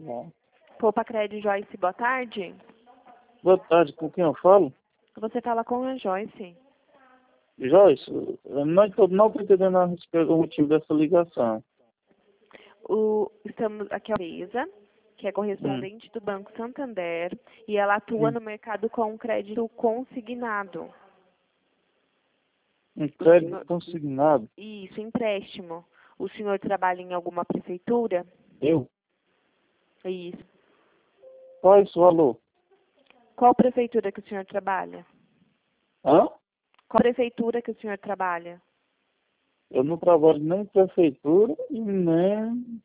bom. Poupa Crédito Joyce, boa tarde. Boa tarde, com quem eu falo? Você fala com a Joyce. Joyce, eu não estou entendendo a respeito do motivo dessa ligação. Estamos aqui a Luísa, que é correspondente do Banco Santander, e ela atua no mercado com crédito consignado. Um crédito consignado? Isso, empréstimo. O senhor trabalha em alguma prefeitura? Eu? Isso. Qual é o valor? Qual prefeitura que o senhor trabalha? Hã? Qual prefeitura que o senhor trabalha? Eu não trabalho nem em prefeitura e nem...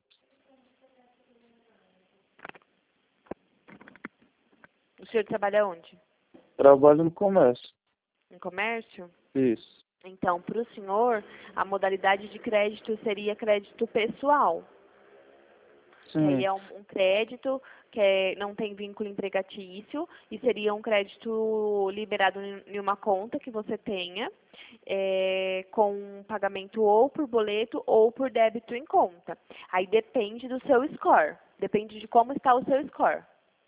O senhor trabalha onde? Trabalho no comércio. Em comércio? Isso. Então, para o senhor, a modalidade de crédito seria crédito pessoal. Sim. Aí é um crédito que não tem vínculo empregatício e seria um crédito liberado em uma conta que você tenha, com pagamento ou por boleto ou por débito em conta. Aí depende do seu score, depende de como está o seu score.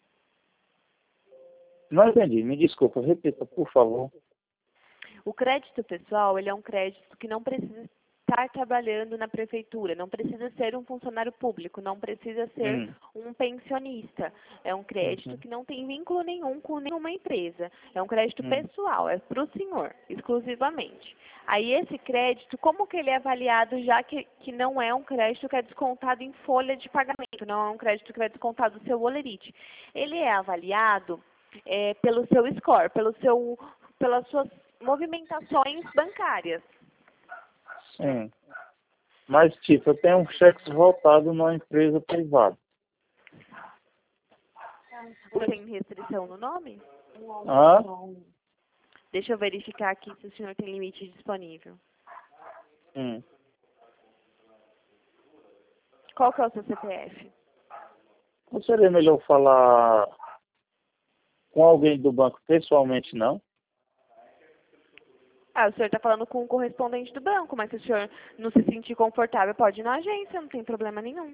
Não entendi, me desculpa, repita, por favor. O crédito pessoal, ele é um crédito que não precisa estar trabalhando na prefeitura, não precisa ser um funcionário público, não precisa ser um pensionista. É um crédito que não tem vínculo nenhum com nenhuma empresa. É um crédito pessoal, é para o senhor, exclusivamente. Aí esse crédito, como que ele é avaliado, já que não é um crédito que é descontado em folha de pagamento, não é um crédito que vai descontar do seu holerite. Ele é avaliado pelo seu score, pelas suas movimentações bancárias. Sim. Mas, tipo, eu tenho um cheque voltado numa empresa privada. Você tem restrição no nome? Hã? Deixa eu verificar aqui se o senhor tem limite disponível. Qual que é o seu CPF? Não seria melhor falar com alguém do banco pessoalmente, não? O senhor está falando com o correspondente do banco, mas se o senhor não se sentir confortável, pode ir na agência, não tem problema nenhum.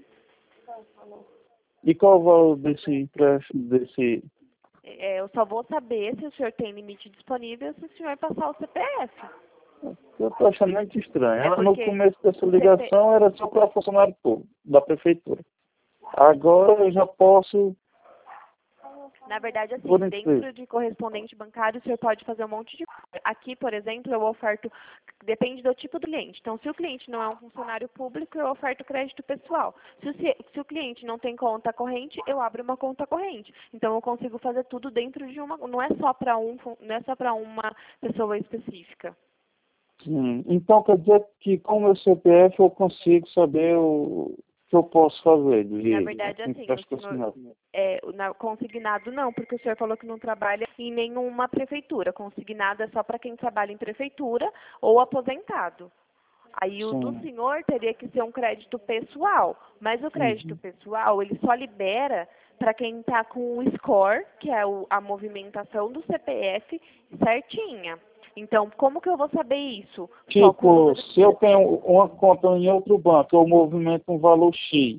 E qual o valor desse empréstimo, Eu só vou saber se o senhor tem limite disponível se o senhor passar o CPF. Eu estou achando muito estranho. No porque começo dessa ligação era só para funcionário público, da prefeitura. Agora eu já posso... Na verdade, assim, dentro de correspondente bancário, o senhor pode fazer um monte de coisa. Aqui, por exemplo, eu oferto, depende do tipo do cliente. Então, se o cliente não é um funcionário público, eu oferto crédito pessoal. Se o cliente não tem conta corrente, eu abro uma conta corrente. Então, eu consigo fazer tudo dentro de uma... Não é só para uma pessoa específica. Sim. Então quer dizer que com o meu CPF eu consigo saber o que eu posso fazer. Na verdade, assim, consignado não, porque o senhor falou que não trabalha em nenhuma prefeitura. Consignado é só para quem trabalha em prefeitura ou aposentado. Aí o do senhor teria que ser um crédito pessoal, mas o crédito pessoal, ele só libera para quem está com o score, que é a movimentação do CPF, certinha. Então, como que eu vou saber isso? Tipo, se eu tenho uma conta em outro banco, eu movimento um valor X.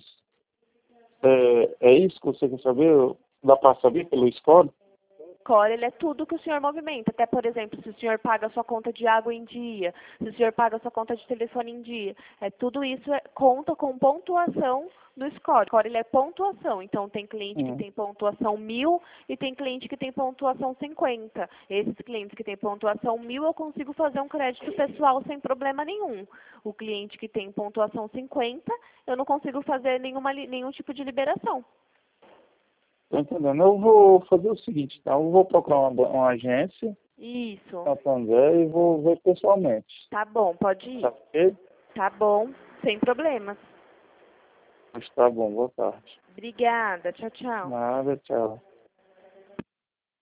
É isso que você quer saber? Dá para saber pelo score? Score, ele é tudo que o senhor movimenta. Até, por exemplo, se o senhor paga a sua conta de água em dia, se o senhor paga a sua conta de telefone em dia. Tudo isso conta com pontuação no score. O score, ele é pontuação. Então, tem cliente que tem pontuação 1000 e tem cliente que tem pontuação 50. Esses clientes que têm pontuação 1000, eu consigo fazer um crédito pessoal sem problema nenhum. O cliente que tem pontuação 50, eu não consigo fazer nenhum tipo de liberação. Estou entendendo. Eu vou fazer o seguinte, tá? Eu vou procurar uma agência. Isso. Santander, e vou ver pessoalmente. Tá bom, pode ir. Tá ok? Tá bom, sem problemas. Mas tá bom, boa tarde. Obrigada, tchau, tchau. Nada, tchau.